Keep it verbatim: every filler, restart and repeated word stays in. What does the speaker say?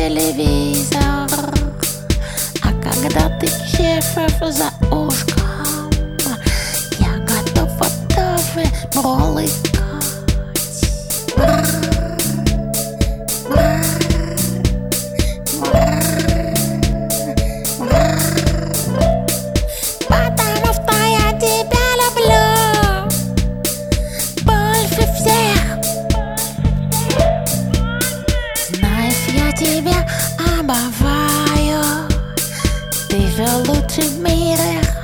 телевизор. А когда ты чешешь за ушком, я готова даже мурлыкать. Потому что я тебя люблю больше всех. Знаешь, я тебя обожаю. Ты же лучший в мире.